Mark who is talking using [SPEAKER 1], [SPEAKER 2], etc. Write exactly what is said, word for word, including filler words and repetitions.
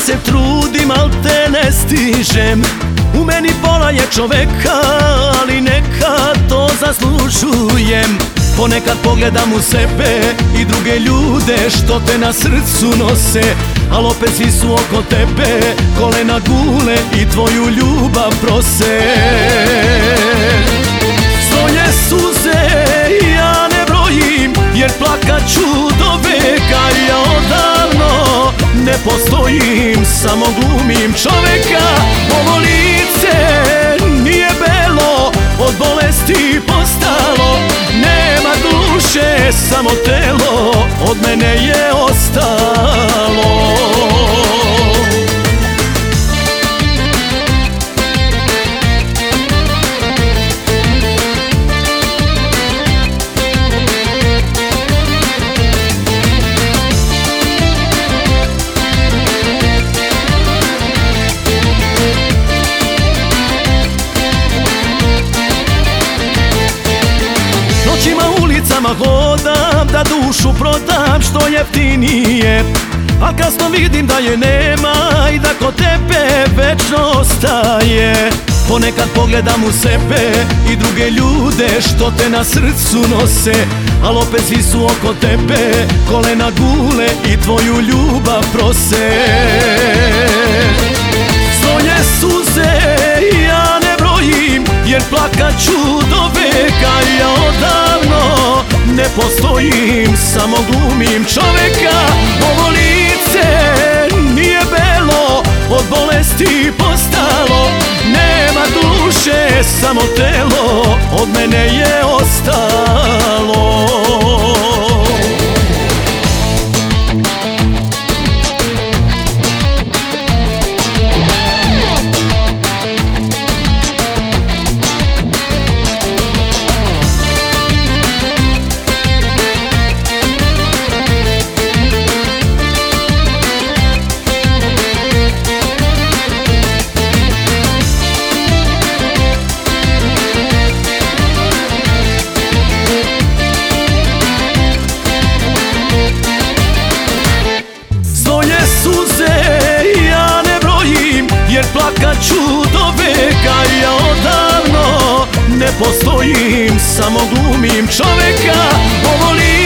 [SPEAKER 1] se trudim, al te ne stižem. U meni pola je čoveka, ali neka to zaslužujem. Ponekad pogledam u sebe i druge ljude što te na srcu nose, al opet svi su oko tebe, kolena gule i tvoju ljubav prose. Svoje suze ja ne brojim, jer plakat ću do veka. Ja odavno ne postojim, samo glumim čoveka. Ovo lice nije belo, od bolesti postalo. Nema duše, samo telo, od mene je ostalo. Hodam da dušu prodam što jeftinije, a kasno vidim da je nema i da kod tebe večno ostaje. Ponekad pogledam u sebe i druge ljude što te na srcu nose, al opet svi su oko tebe, kolena gule i tvoju ljubav prose. Svoje suze ja ne brojim, jer plakat ću do veka. Ja odavno ne postojim, samo glumim čoveka. Ovo lice nije belo, od bolesti postalo. Nema duše, samo telo, od mene je ostalo. Plakat ću do veka. Ja odavno ne postojim, samo glumim čoveka. Ovo